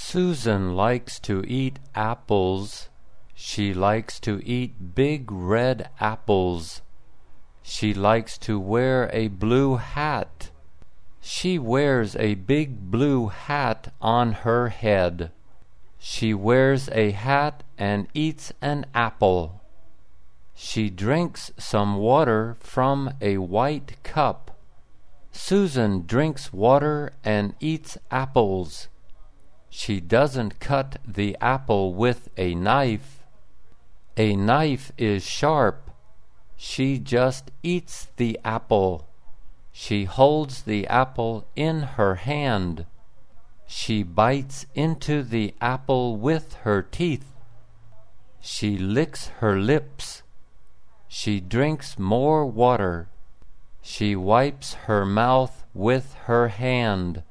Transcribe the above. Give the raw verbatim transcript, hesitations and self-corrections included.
Susan likes to eat apples. She likes to eat big red apples. She likes to wear a blue hat. She wears a big blue hat on her head. She wears a hat and eats an apple. She drinks some water from a white cup. Susan drinks water and eats apples. She doesn't cut the apple with a knife. A knife is sharp. She just eats the apple. She holds the apple in her hand. She bites into the apple with her teeth. She licks her lips. She drinks more water. She wipes her mouth with her hand.